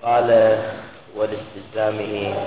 قال ولاستلزامه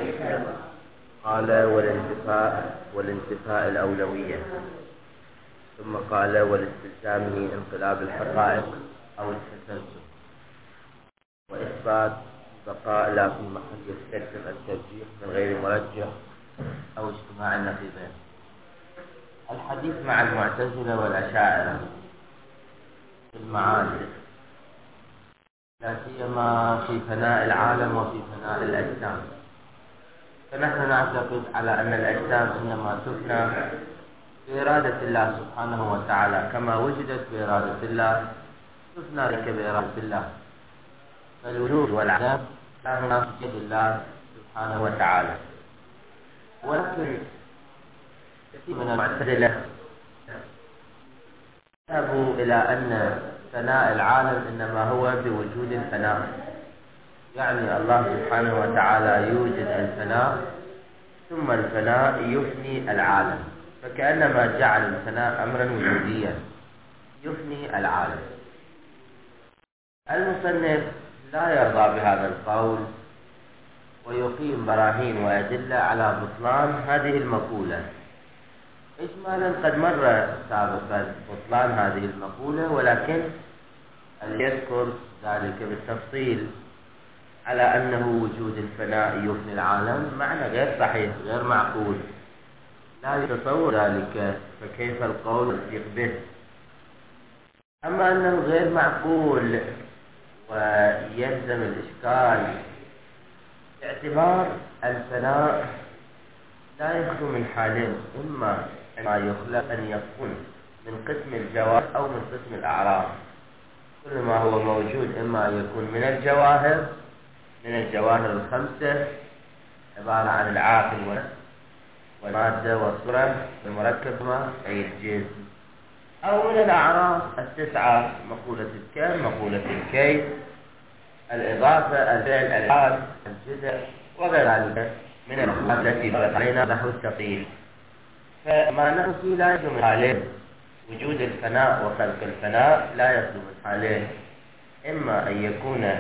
والانتفاء الأولوية، ثم قال ولاستلزامه انقلاب الحقائق أو التسلسل، وإثبات بقاء لا في محل يستلزم الترجيح من غير مرجح أو اجتماع النقيضين. الحديث مع المعتزلة والأشاعرة في المعاد، لا سيما في فناء العالم وفي فناء الأجسام. فنحن نعتقد على أن الأجسام إنما تفنى بإرادة الله سبحانه وتعالى، كما وجدت بإرادة الله تفنى لك بإرادة الله، فالوجود والعدم لا هنا في يد الله سبحانه وتعالى. ولكن كثير من المعتزلة ذهبوا إلى أن فناء العالم إنما هو بوجود الفناء، يعني الله سبحانه وتعالى يوجد الفناء ثم الفناء يفني العالم، فكأنما جعل الفناء أمرا وجوديا يفني العالم. المصنف لا يرضى بهذا القول ويقيم براهين وأدلة على بطلان هذه المقولة. إجمالا قد مر سابقا بطلان هذه المقولة، ولكن يذكر ذلك بالتفصيل على أنه وجود الفناء يفني العالم معنى غير صحيح، غير معقول، لا يتصور ذلك، فكيف القول يصيغ به؟ أما أنه غير معقول ويلزم الإشكال باعتبار الفناء لا يخلو من حالين، إما أن يخلق أن يكون من قسم الجواهر أو من قسم الأعراض. كل ما هو موجود إما أن يكون من الجواهر الخمسة عبارة عن العاقل والمادة والصورة المركبة أي الجسم، أو من الأعراض التسعة، مقولة الكم، مقولة الكيف، الإضافة، الفعل، الحال، الجزء وغير ذلك من المقولات التي بلغت علينا نحو الثقيل. فما نحن فيه لا يخلو من حالين، وجود الفناء وخلق الفناء لا يخلو من حالين، إما أن يكون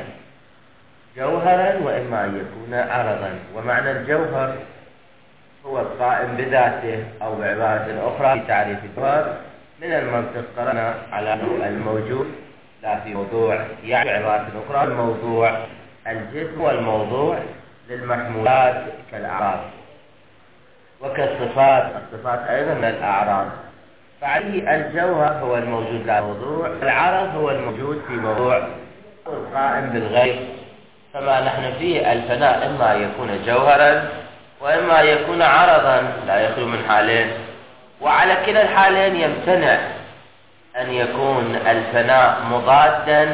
جوهرا وإما أن يكون عرضا. ومعنى الجوهر هو القائم بذاته، أو بعبارة أخرى في تعريف الجوهر من المنطق قرأنا على أنه الموجود لا في موضوع، يعني بعبارة أخرى الموضوع الجسم والموضوع للمحمولات كالأعراض وكالصفات، الصفات أيضا من الأعراض. فعليه الجوهر هو الموجود لا موضوع، العرض هو الموجود في موضوع القائم بالغير. فما نحن فيه الفناء إما يكون جوهرا وإما يكون عرضا، لا يخلو من حالين، وعلى كلا الحالين يمتنع أن يكون الفناء مضادا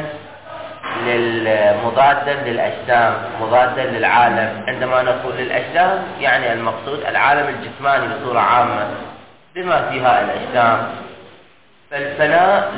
للأجسام، مضادا للعالم. عندما نقول للأجسام يعني المقصود العالم الجسماني بصورة عامة بما فيها الأجسام. فالفناء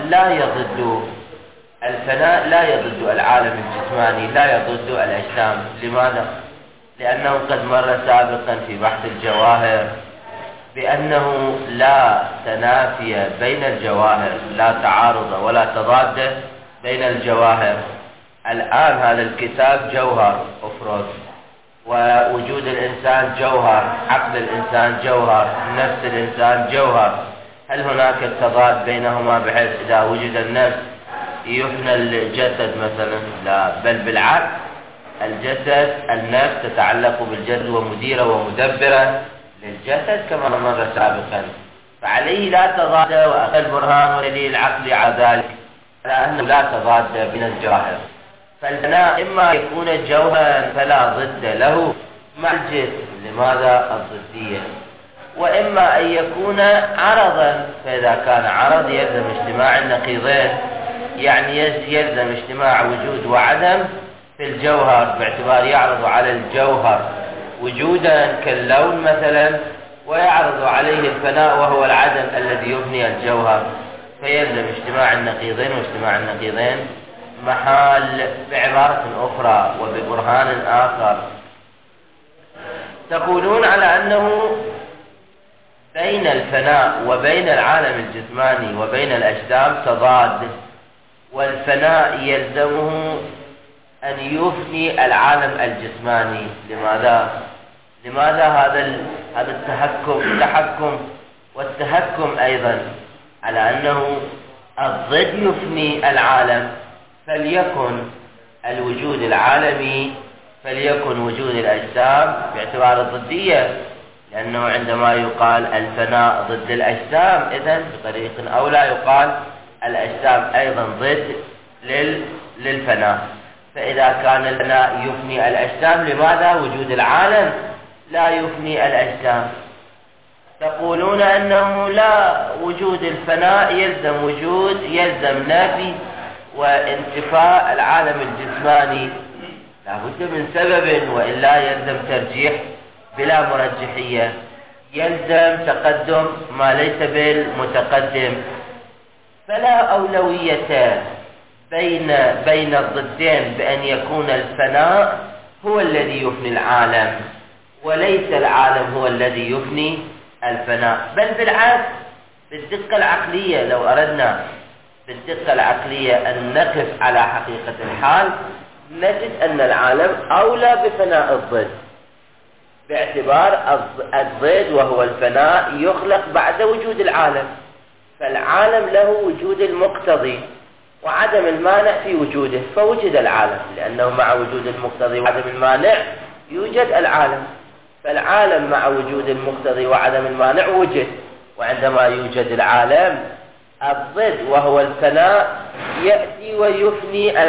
لا يضد العالم الجسماني، لا يضد الأجسام. لماذا؟ لأنه قد مر سابقا في بحث الجواهر بأنه لا تنافي بين الجواهر، لا تعارض ولا تضاد بين الجواهر. الآن هذا الكتاب جوهر أفراد، ووجود الإنسان جوهر، عقل الإنسان جوهر، نفس الإنسان جوهر. هل هناك تضاد بينهما بحيث إذا وجد النفس يفنى الجسد مثلا؟ لا، بل بالعكس، الجسد، النفس تتعلق بالجسد ومديرة ومدبرة للجسد كما مر سابقا. فعليه لا تضاد، وأخذ البرهان والدليل العقلي على ذلك على أنه لا تضاد بين الجواهر. فالفناء إما يكون جوهرا فلا ضد له مع الجسم، لماذا الضدية؟ وإما أن يكون عرضا، فإذا كان عرض يلزم اجتماع النقيضين، يعني يلزم اجتماع وجود وعدم في الجوهر، باعتبار يعرض على الجوهر وجودا كاللون مثلا، ويعرض عليه الفناء وهو العدم الذي يبني الجوهر، فيلزم اجتماع النقيضين، واجتماع النقيضين محال. بعبارة أخرى وببرهان آخر تقولون على أنه بين الفناء وبين العالم الجسماني وبين الأجسام تضاد، والفناء يلزمه أن يفني العالم الجسماني. لماذا هذا التحكم والتهكم أيضا على أنه الضد يفني العالم؟ فليكن الوجود العالمي، فليكن وجود الأجسام باعتبار الضدية، لأنه عندما يقال الفناء ضد الأجسام، إذن بطريق أولى يقال الأجسام أيضا ضد للفناء. فإذا كان الفناء يفني الأجسام، لماذا وجود العالم لا يفني الأجسام؟ تقولون أنه لا، وجود الفناء يلزم نفي وانتفاء العالم الجسماني، لا بد من سبب، وإلا يلزم ترجيح بلا مرجحية، يلزم تقدم ما ليس بالمتقدم. فلا أولوية بين الضدين بأن يكون الفناء هو الذي يفني العالم، وليس العالم هو الذي يفني الفناء، بل بالعكس. بالدقة العقلية، لو أردنا بالدقة العقلية أن نقف على حقيقة الحال، نجد أن العالم أولى بفناء الضد، باعتبار الضد وهو الفناء يخلق بعد وجود العالم، فالعالم له وجود المقتضي وعدم المانع في وجوده، فوجد العالم، لأنه مع وجود المقتضي وعدم المانع يوجد العالم، فالعالم مع وجود المقتضي وعدم المانع وجد. وعندما يوجد العالم، الضد وهو الفناء يأتي ويفني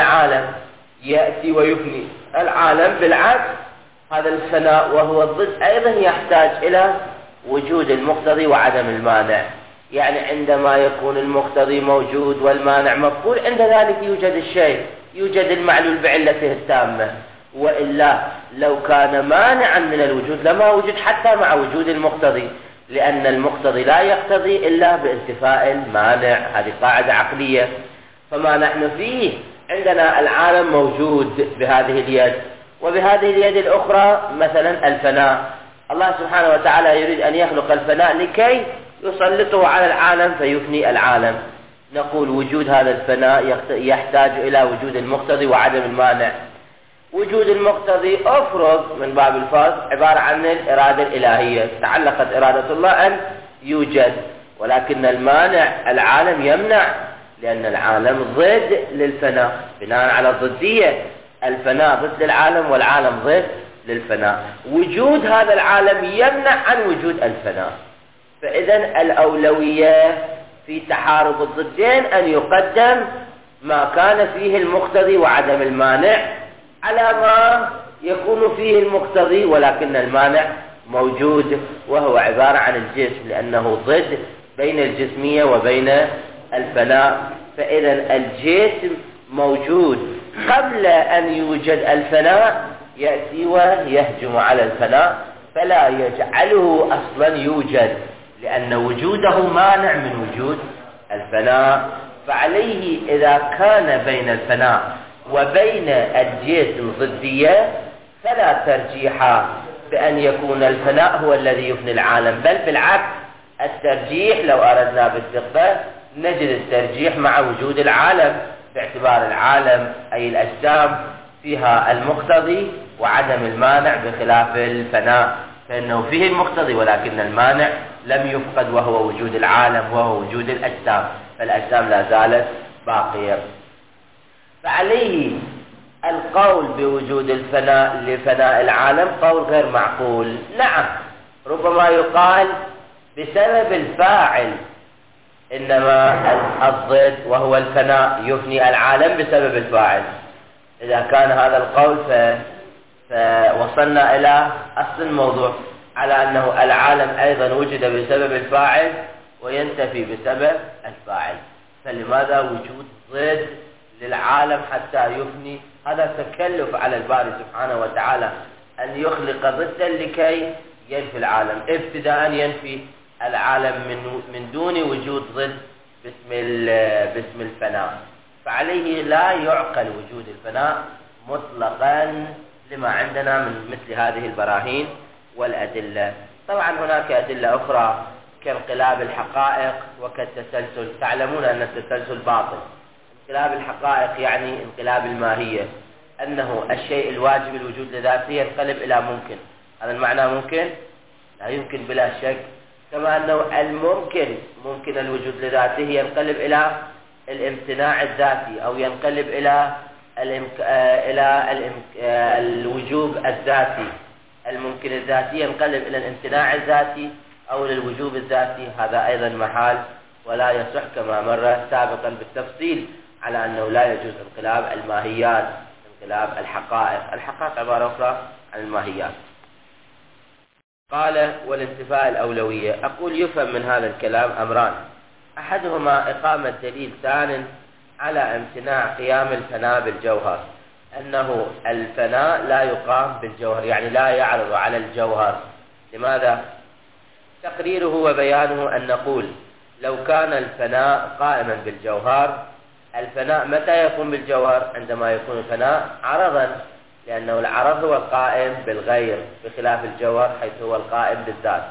العالم، بالعكس هذا الفناء وهو الضد أيضا يحتاج إلى وجود المقتضي وعدم المانع. يعني عندما يكون المقتضي موجود والمانع مفقود، عند ذلك يوجد الشيء، يوجد المعلول بعلته التامة، وإلا لو كان مانعا من الوجود لما وجد حتى مع وجود المقتضي، لأن المقتضي لا يقتضي إلا بانتفاء المانع. هذه قاعدة عقلية. فما نحن فيه، عندنا العالم موجود بهذه اليد، وبهذه اليد الأخرى مثلا الفناء. الله سبحانه وتعالى يريد أن يخلق الفناء لكي يسلطه على العالم فيفني العالم. نقول وجود هذا الفناء يحتاج إلى وجود المقتضي وعدم المانع. وجود المقتضي أفرض من باب الفرض عبارة عن الإرادة الإلهية، تعلقت إرادة الله أن يوجد، ولكن المانع العالم يمنع، لأن العالم ضد للفناء بناء على الضدية، الفناء ضد للعالم والعالم ضد للفناء. وجود هذا العالم يمنع عن وجود الفناء، فإذا الأولوية في تحارب الضدين أن يقدم ما كان فيه المقتضي وعدم المانع على ما يكون فيه المقتضي ولكن المانع موجود، وهو عبارة عن الجسم، لأنه ضد بين الجسمية وبين الفناء. فإذا الجسم موجود قبل أن يوجد الفناء، يأتي ويهجم على الفناء فلا يجعله أصلا يوجد، لأن وجوده مانع من وجود الفناء. فعليه إذا كان بين الفناء وبين الجسم ضدية، فلا ترجيح بأن يكون الفناء هو الذي يفني العالم، بل بالعكس الترجيح لو أردنا بالدقة نجد الترجيح مع وجود العالم، باعتبار العالم أي الأجسام فيها المقتضي وعدم المانع، بخلاف الفناء فإنه فيه المقتضي ولكن المانع لم يفقد، وهو وجود العالم وهو وجود الأجسام، فالأجسام لا زالت باقية. فعليه القول بوجود الفناء لفناء العالم قول غير معقول. نعم، ربما يقال بسبب الفاعل، إنما الضد وهو الفناء يفني العالم بسبب الفاعل. إذا كان هذا القول فوصلنا إلى أصل الموضوع، على أنه العالم أيضا وجد بسبب الفاعل وينتفي بسبب الفاعل، فلماذا وجود ضد للعالم حتى يفني؟ هذا تكلف على الباري سبحانه وتعالى أن يخلق ضدا لكي ينفي العالم، ابتداء ينفي العالم من دون وجود ضد باسم الفناء. فعليه لا يعقل وجود الفناء مطلقا لما عندنا من مثل هذه البراهين والأدلة. طبعا هناك أدلة أخرى كانقلاب الحقائق وكالتسلسل. تعلمون أن التسلسل باطل. انقلاب الحقائق يعني انقلاب الماهية، أنه الشيء الواجب الوجود لذاته ينقلب إلى ممكن. هذا المعنى ممكن لا يمكن بلا شك، كما أنه الممكن ممكن الوجود لذاته ينقلب إلى الامتناع الذاتي، أو ينقلب إلى الوجوب الذاتي. الممكن الذاتي ينقلب إلى الامتناع الذاتي أو للوجوب الذاتي. هذا أيضا محال ولا يصح، كما مر سابقا بالتفصيل على أنه لا يجوز انقلاب الماهيات، انقلاب الحقائق. الحقائق عبارة أخرى عن الماهيات. قال والانتفاء الأولوية. أقول يفهم من هذا الكلام أمران: أحدهما إقامة دليل ثان على امتناع قيام الفناء بالجوهر، أنه الفناء لا يقام بالجوهر، يعني لا يعرض على الجوهر. لماذا؟ تقريره وبيانه أن نقول لو كان الفناء قائما بالجوهر، الفناء متى يقوم بالجوهر؟ عندما يكون الفناء عرضا، لأنه العرض هو القائم بالغير، بخلاف الجوهر حيث هو القائم بالذات.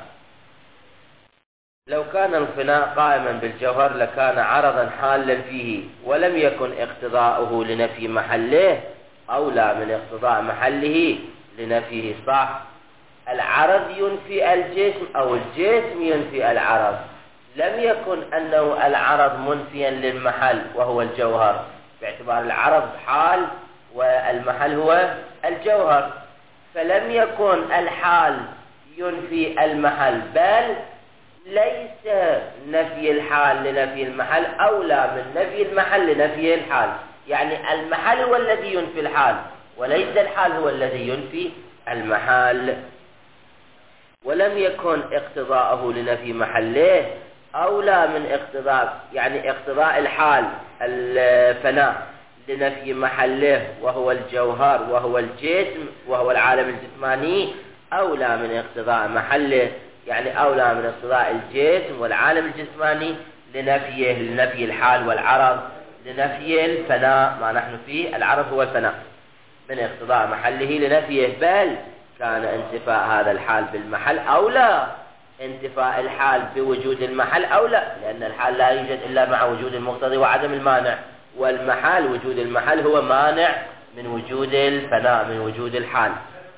لو كان الفناء قائما بالجوهر لكان عرضا حالا فيه، ولم يكن اقتضاؤه لنفي محله أولى من اقتضاء محله لنفيه. صح، العرض ينفي الجسم أو الجسم ينفي العرض. لم يكن أنه العرض منفيا للمحل وهو الجوهر، باعتبار العرض حال والمحل هو الجوهر، فلم يكن الحال ينفي المحل، بل ليس نفي الحال لنفي المحل أولى من نفي المحل لنفي الحال. يعني المحل هو الذي ينفي الحال، وليس الحال هو الذي ينفي المحل. ولم يكن اقتضاءه لنفي محله أولى من اقتضاء، يعني اقتضاء الحال الفناء لنفي محله وهو الجوهر وهو الجسم وهو العالم الجسماني، أولى من اقتضاء محله، يعني أولى من اقتضاء الجسم والعالم الجسماني لنفي الحال والعرض، لنفي الفناء ما نحن فيه. العرض هو الفناء، من اقتضاء محله لنفيه، بل كان انتفاء هذا الحال بالمحل أولى. انتفاء الحال بوجود المحل أولى، لأن الحال لا يوجد إلا مع وجود المقتضي وعدم المانع، والمحل وجود المحل هو مانع من وجود الفناء، من وجود الحال.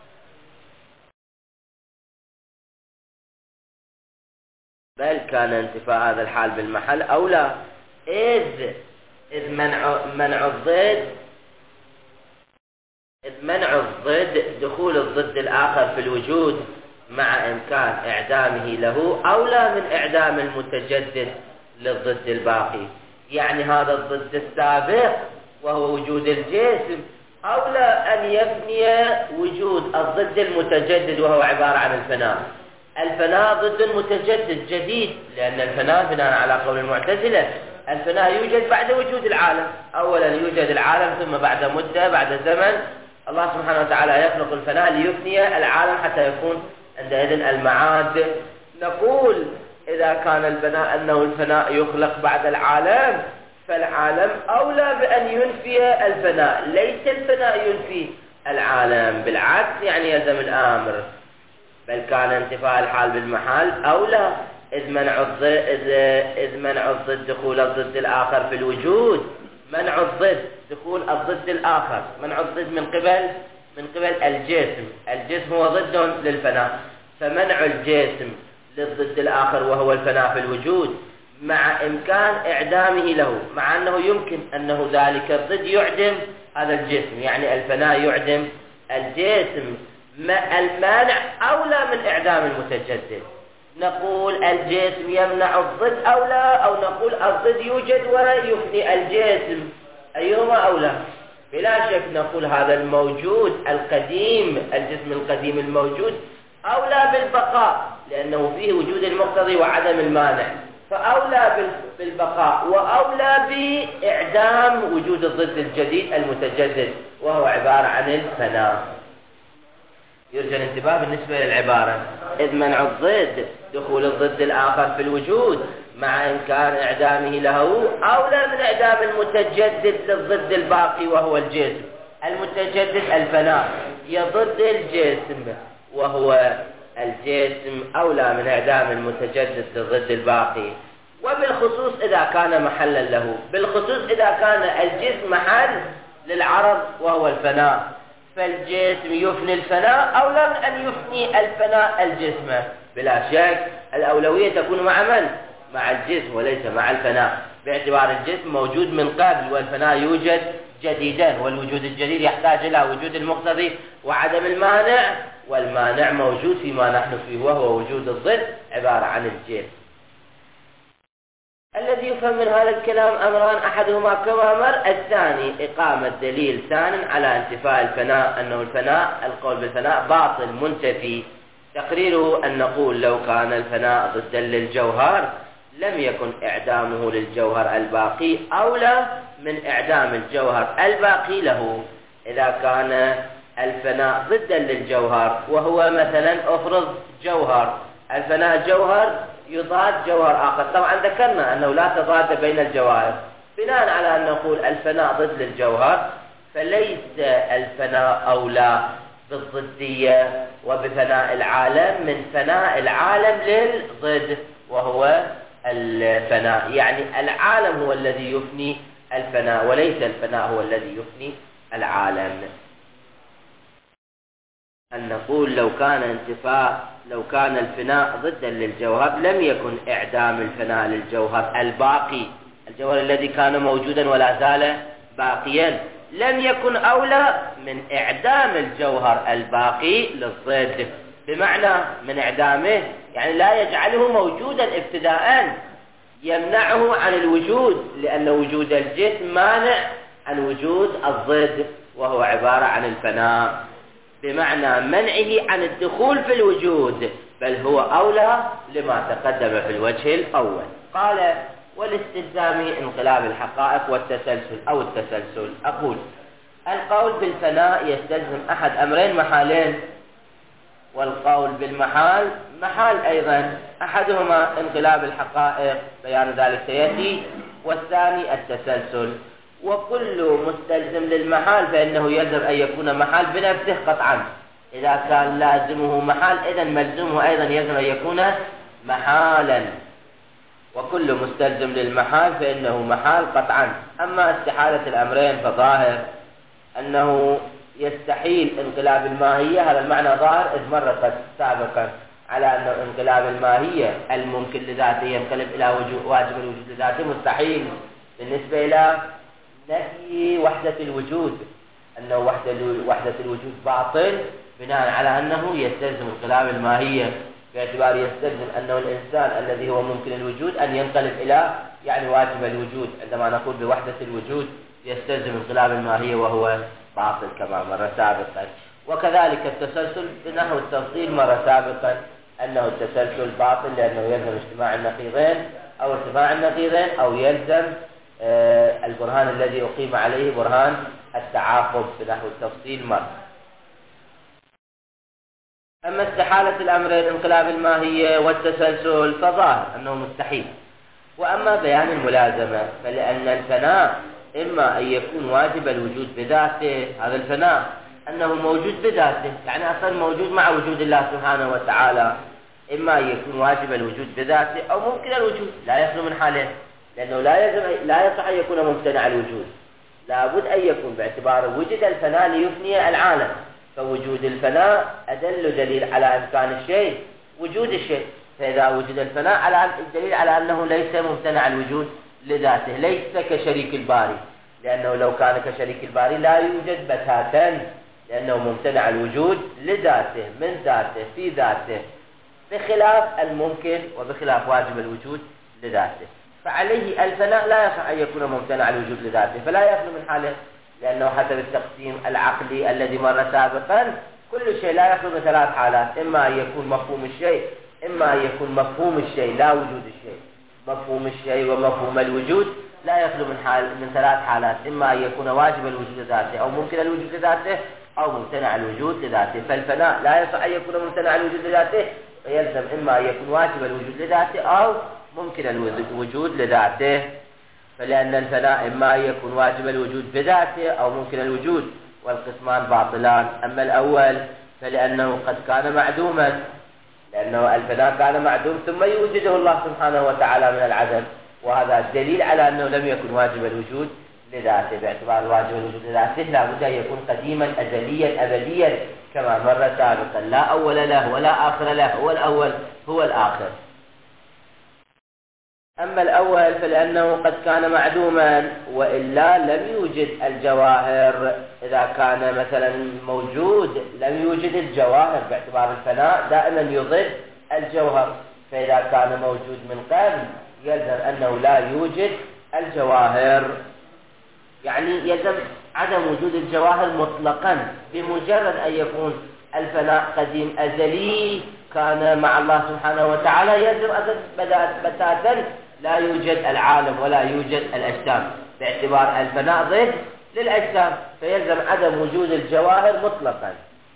بل كان انتفاء هذا الحال بالمحل أولى، إذ منع الضد دخول الضد الآخر في الوجود مع إمكان إعدامه له أولى من إعدام المتجدد للضد الباقي. يعني هذا الضد السابق وهو وجود الجسم أولى أن يفني وجود الضد المتجدد وهو عبارة عن الفناء. الفناء ضد متجدد جديد، لأن الفناء بناء على قول المعتزلة الفناء يوجد بعد وجود العالم. أولا يوجد العالم، ثم بعد مدة، بعد زمن، الله سبحانه وتعالى يخلق الفناء ليفني العالم حتى يكون عندئذ المعاد. نقول إذا كان البناء أنه الفناء يخلق بعد العالم، فالعالم أولى بأن ينفي الفناء، ليس الفناء ينفي العالم، بالعكس يعني يلزم الأمر. بل كان انتفاء الحال بالمحال أولى، إذ منع الضد دخول الضد الآخر في الوجود. منع الضد دخول الضد الآخر، منع الضد من قبل الجسم. الجسم هو ضد للفناء، فمنع الجسم للضد الآخر وهو الفناء في الوجود مع إمكان إعدامه له، مع أنه يمكن أنه ذلك الضد يعدم هذا الجسم، يعني الفناء يعدم الجسم. المانع أولى من إعدام المتجدد. نقول الجسم يمنع الضد أولى، أو نقول الضد يوجد ويفني الجسم، أيهما أولى؟ بلا شك نقول هذا الموجود القديم، الجسم القديم الموجود أولى بالبقاء، لأنه فيه وجود المقتضي وعدم المانع، فأولى بالبقاء وأولى بإعدام وجود الضد الجديد المتجدد وهو عبارة عن الفناء. يرجى الانتباه بالنسبة للعبارة: إذ منع الضد دخول الضد الآخر في الوجود مع إمكان إعدامه له أولى من إعدام المتجدد للضد الباقي وهو الجسم. المتجدد الفناء يضد الجسم وهو الجسم، أولى من إعدام المتجدد للضد الباقي. وبالخصوص إذا كان محلا له، بالخصوص إذا كان الجسم محل للعرض وهو الفناء، فالجسم يفني الفناء أولى من أن يفني الفناء الجسم. بلا شك الأولوية تكون مع من؟ مع الجسم وليس مع الفناء، باعتبار الجسم موجود من قبل والفناء يوجد جديدا، والوجود الجديد يحتاج إلى وجود المقتضي وعدم المانع، والمانع موجود فيما نحن فيه وهو وجود الضد عبارة عن الجسم. الذي يفهم من هذا الكلام أمران، أحدهما كما مر، الثاني إقامة دليل ثان على انتفاء الفناء، أنه الفناء القول بالفناء باطل منتفي. تقريره أن نقول لو كان الفناء ضدا للجوهر لم يكن إعدامه للجوهر الباقي أولى من إعدام الجوهر الباقي له. إذا كان الفناء ضدا للجوهر وهو مثلا أفرض جوهر، الفناء جوهر يضاد جوهر آخر، طبعا ذكرنا أنه لا تضاد بين الجواهر، بناء على أن نقول الفناء ضد للجوهر فليس الفناء أولى بالضدية وبفناء العالم من فناء العالم للضد وهو الفناء، يعني العالم هو الذي يفني الفناء وليس الفناء هو الذي يفني العالم. أن نقول لو كان الفناء ضدا للجوهر لم يكن إعدام الفناء للجوهر الباقي، الجوهر الذي كان موجودا ولا زال باقيا، لم يكن أولى من إعدام الجوهر الباقي للضد، بمعنى من إعدامه يعني لا يجعله موجودا ابتداء، يمنعه عن الوجود، لأن وجود الجسم مانع عن وجود الضد وهو عبارة عن الفناء، بمعنى منعه عن الدخول في الوجود، بل هو أولى لما تقدم في الوجه الأول. قال والاستلزام انقلاب الحقائق والتسلسل أو التسلسل. أقول القول بالفناء يستلزم أحد أمرين محالين، والقول بالمحال محال أيضا، أحدهما انقلاب الحقائق بيان ذلك سيأتي، والثاني التسلسل. وكل مستلزم للمحال فإنه يلزم أن يكون محال بنفسه قطعا، إذا كان لازمه محال إذا ملزمه أيضا يلزم أن يكون محالا، وكل مستلزم للمحال فإنه محال قطعا. أما استحالة الأمرين فظاهر أنه يستحيل انقلاب الماهية، هذا المعنى ظاهر إذ مر سابقا على أن انقلاب الماهية الممكن لذاته ينقلب إلى واجب الوجود لذاته مستحيل بالنسبة إلى نفي وحدة الوجود، أنه وحدة الوجود باطل بناء على أنه يستلزم انقلاب الماهية، باعتبار يستلزم أنه الإنسان الذي هو ممكن الوجود أن ينقلب إلى يعني واجب الوجود، عندما نقول بوحدة الوجود يستلزم انقلاب الماهية وهو باطل كما مر سابقا. وكذلك التسلسل بنحو التفصيل مر سابقا أنه التسلسل باطل لأنه يلزم اجتماع النقيضين أو ارتفاع النقيضين، أو يلزم البرهان الذي أقيم عليه برهان التعاقب بنحو التفصيل مر. أما استحالة الأمرين انقلاب الماهية والتسلسل فظاهر أنه مستحيل. وأما بيان الملازمة فلأن الفناء إما أن يكون واجب الوجود بذاته، هذا الفناء أنه موجود بذاته يعني أصلا موجود مع وجود الله سبحانه وتعالى، إما أن يكون واجب الوجود بذاته أو ممكن الوجود، لا يخلو من حالين، لأنه لا يصح أن يكون ممتنع الوجود، لابد أن يكون باعتبار وجد الفناء ليفني العالم، فوجود الفناء أدل دليل على إمكان الشيء وجود الشيء، فإذا وجد الفناء على الدليل على أنه ليس ممتنع الوجود لذاته، ليس كشريك الباري، لأنه لو كان كشريك الباري لا يوجد بتاتا، لأنه ممتنع الوجود لذاته من ذاته في ذاته، بخلاف الممكن وبخلاف واجب الوجود لذاته. فعليه الفناء لا يصح أن يكون ممتنع الوجود لذاته، فلا يخلو من حاله، لأنه حسب التقسيم العقلي الذي مر سابقا كل شيء لا يخلو من ثلاث حالات، إما أن يكون مفهوم الشيء، إما أن يكون مفهوم الشيء لا وجود الشيء، مفهوم الشيء ومفهوم الوجود لا يخلو من ثلاث حالات، إما أن يكون واجب الوجود لذاته أو ممكن الوجود لذاته أو ممتنع الوجود لذاته. فالفناء لا يصح أن يكون ممتنع الوجود لذاته، فيلزم إما أن يكون واجب الوجود لذاته أو ممكن الوجود لذاته. فلأن الفناء إما أن يكون واجب الوجود بذاته أو ممكن الوجود، والقسمان باطلان. أما الأول فلأنه قد كان معدوما، لأنه الفناء كان معدوم ثم يوجده الله سبحانه وتعالى من العدم، وهذا الدليل على أنه لم يكن واجب الوجود لذاته، باعتبار الواجب الوجود لذاته لا بد أن يكون قديما أزليا أبديا كما مر سابقا، لا أول له ولا آخر له، هو الأول هو الآخر. أما الأول فلأنه قد كان معدوما وإلا لم يوجد الجواهر. إذا كان مثلا موجود لم يوجد الجواهر، باعتبار الفناء دائما يضد الجوهر، فإذا كان موجود من قبل يلزم أنه لا يوجد الجواهر، يعني يلزم عدم وجود الجواهر مطلقا. بمجرد أن يكون الفناء قديم أزلي كان مع الله سبحانه وتعالى يلزم بتاتا لا يوجد العالم ولا يوجد الأجسام، باعتبار الفناء ضد للأجسام، فيلزم عدم وجود الجواهر مطلقا.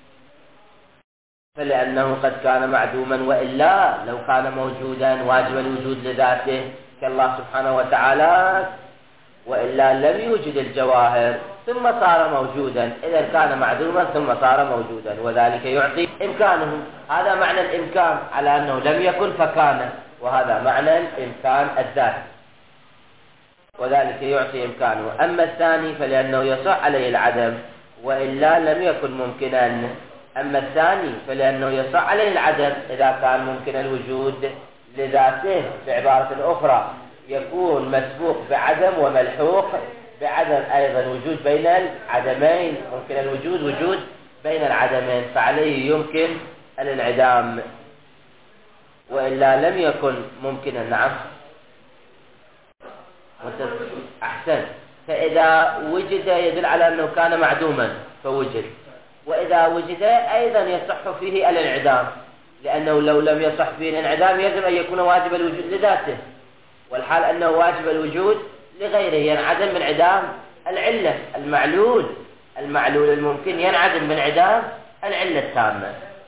فلأنه قد كان معدوما وإلا لو كان موجودا واجب الوجود لذاته كالله سبحانه وتعالى، وإلا لم يوجد الجواهر ثم صار موجودا، إذا كان معدوما ثم صار موجودا، وذلك يعطي إمكانه. هذا معنى الإمكان، على أنه لم يكن فكان، وهذا معنى الإمكان الذات، وذلك يعطي إمكانه. أما الثاني فلأنه يصح عليه العدم وإلا لم يكن ممكنا. أما الثاني فلأنه يصح عليه العدم إذا كان ممكن الوجود لذاته، بعبارة أخرى يكون مسبوق بعدم وملحوق بعدم أيضا، وجود بين العدمين، ممكن الوجود وجود بين العدمين، فعليه يمكن الانعدام وإلا لم يكن ممكنا. نعم أحسن. فإذا وجد يدل على أنه كان معدوما فوجد، وإذا وجد أيضا يصح فيه الانعدام، لأنه لو لم يصح فيه الانعدام يجب أن يكون واجب الوجود لذاته، والحال أنه واجب الوجود لغيره، ينعدم من انعدام العلة. المعلول الممكن ينعدم من انعدام العلة التامة.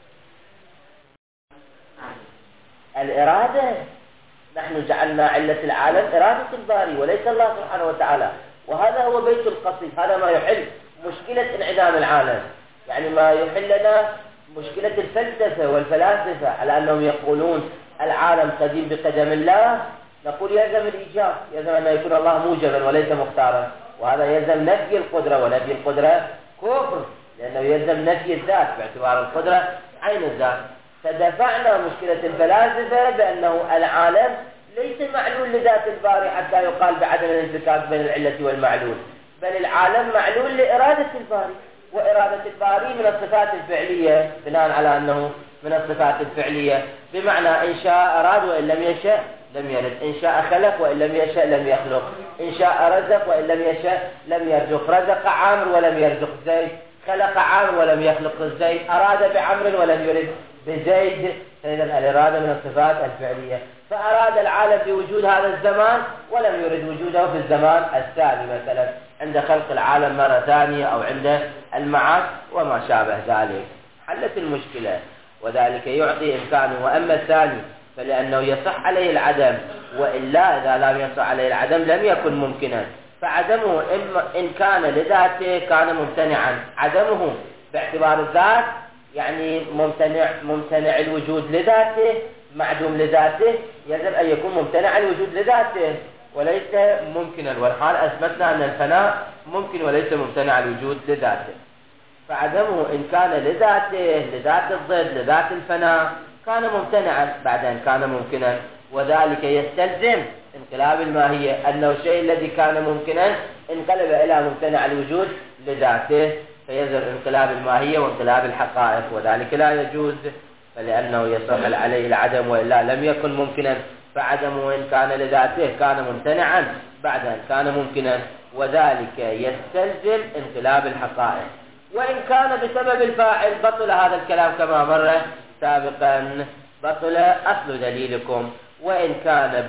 الإرادة، نحن جعلنا علة العالم إرادة الباري وليس الله سبحانه وتعالى، وهذا هو بيت القصيد، هذا ما يحل مشكلة انعدام العالم، يعني ما يحل لنا مشكلة الفلسفة والفلاسفة على أنهم يقولون العالم قديم بقدم الله. نقول يلزم الإيجاب، يلزم أن يكون الله موجبا وليس مختارا، وهذا يلزم نفي القدرة، ونفي القدرة كفر، لأنه يلزم نفي الذات باعتبار القدرة عين الذات. فدفعنا مشكلة الفلاسفة بأنه العالم ليس معلول لذات الباري حتى يقال بعدم الانفكاك بين العلة والمعلول، بل العالم معلول لإرادة الباري، وإرادة الباري من الصفات الفعلية، بناء على أنه من الصفات الفعلية، بمعنى إن شاء أراد وإن لم يشاء لم يرد، إن شاء خلق وإن لم يشاء لم يخلق، إن شاء رزق وإن لم يشاء لم يرزق، رزق عامر ولم يرزق زيد، خلق عامر ولم يخلق زيد، أراد بعمر ولم يرد بزيد. فإذا الإرادة من الصفات الفعلية، فأراد العالم بوجود هذا الزمان ولم يرد وجوده في الزمان الثاني، مثلا عند خلق العالم مرة ثانية أو عند المعاد وما شابه ذلك، حلت المشكلة، وذلك يعطي إمكانه. وأما الثاني فلأنه يصح عليه العدم وإلا إذا لم يصح عليه العدم لم يكن ممكنا، فعدمه إن كان لذاته كان ممتنعا. عدمه باعتبار الذات يعني ممتنع الوجود لذاته، معدوم لذاته، يجب أن يكون ممتنع الوجود لذاته وليس ممكنا، والحال أثبتنا أن الفناء ممكن وليس ممتنع الوجود لذاته. فعدمه إن كان لذاته، لذات الضد، لذات الفناء، كان ممتنعا بعد أن كان ممكنا، وذلك يستلزم انقلاب الماهية، أنه الشيء الذي كان ممكنا انقلب إلى ممتنع الوجود لذاته، فيظهر انقلاب الماهية وانقلاب الحقائق، وذلك لا يجوز، فلأنه يصح عليه العدم وإلا لم يكن ممكنا، فعدمه إن كان لذاته كان ممتنعا بعد أن كان ممكنا، وذلك يستلزم انقلاب الحقائق. وإن كان بسبب الفاعل بطل هذا الكلام كما مر سابقا، بطل أصل دليلكم. وإن كان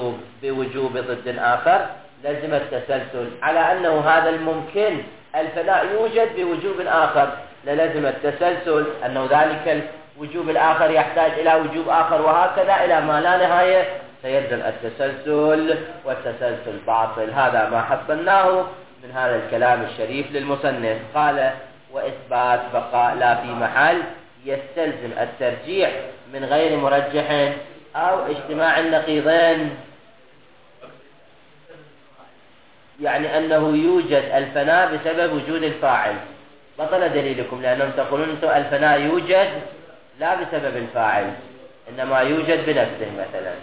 بوجوب ضد آخر لازم التسلسل، على أنه هذا الممكن الفناء يوجد بوجوب آخر، لازم التسلسل، أنه ذلك الوجوب الآخر يحتاج إلى وجوب آخر، وهكذا إلى ما لا نهاية، فيلزم التسلسل، والتسلسل باطل. هذا ما حصلناه من هذا الكلام الشريف للمصنف. قال وإثبات بقاء لا في محل يستلزم الترجيح من غير مرجح أو اجتماع النقيضين. يعني أنه يوجد الفناء بسبب وجود الفاعل. بطل دليلكم، لأنهم تقولون أنتم الفناء يوجد لا بسبب الفاعل، إنما يوجد بنفسه مثلا.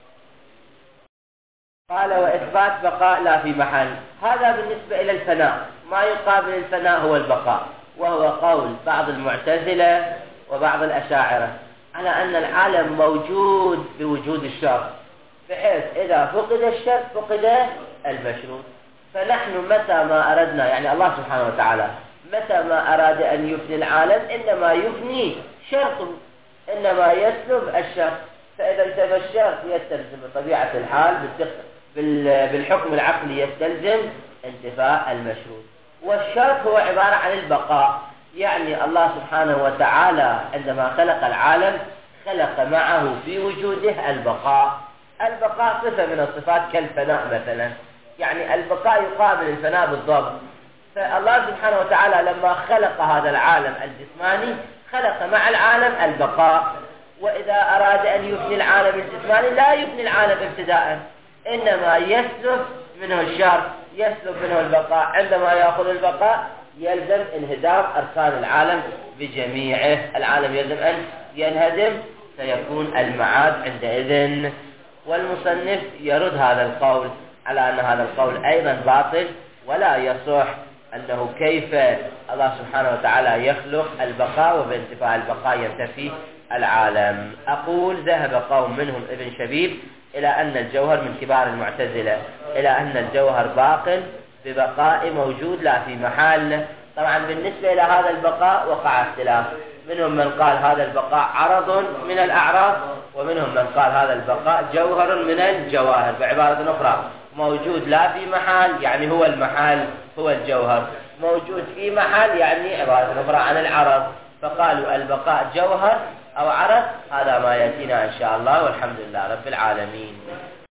قال وإثبات بقاء لا في محل، هذا بالنسبة إلى الفناء. ما يقابل الفناء هو البقاء، وهو قول بعض المعتزلة وبعض الأشاعرة على أن العالم موجود بوجود الشرط، بحيث إذا فقد الشرط فقد المشروط. فنحن متى ما أردنا، يعني الله سبحانه وتعالى متى ما أراد أن يفني العالم إنما يفني شرطه، إنما يسلب الشرط. فإذا انتفى الشرط يستلزم بطبيعة الحال بالحكم العقلي يستلزم انتفاء المشروط. والشرط هو عبارة عن البقاء، يعني الله سبحانه وتعالى عندما خلق العالم خلق معه في وجوده البقاء. البقاء صفة من الصفات كالفناء مثلا، يعني البقاء يقابل الفناء بالضبط. فالله سبحانه وتعالى لما خلق هذا العالم الجسماني خلق مع العالم البقاء، وإذا أراد أن يفني العالم الجسماني لا يفني العالم ابتداء، إنما يسلب منه الشرط، يسلب منه البقاء. عندما يأخذ البقاء يلزم انهدام أركان العالم بجميعه، العالم يلزم أن ينهدم، سيكون المعاد عندئذ. والمصنف يرد هذا القول على أن هذا القول أيضا باطل ولا يصح، أنه كيف الله سبحانه وتعالى يخلق البقاء وبانتفاء البقاء ينتفي العالم. أقول ذهب قوم منهم ابن شبيب إلى أن الجوهر من كبار المعتزلة إلى أن الجوهر باق ببقاء موجود لا في محل. طبعا بالنسبة إلى هذا البقاء وقع اختلاف، منهم من قال هذا البقاء عرض من الأعراض، ومنهم من قال هذا البقاء جوهر من الجواهر. بعبارة أخرى موجود لا في محل يعني هو المحل هو الجوهر، موجود في محل يعني عبارة أخرى عن العرض. فقالوا البقاء جوهر أو عرض. هذا ما يأتينا إن شاء الله، والحمد لله رب العالمين.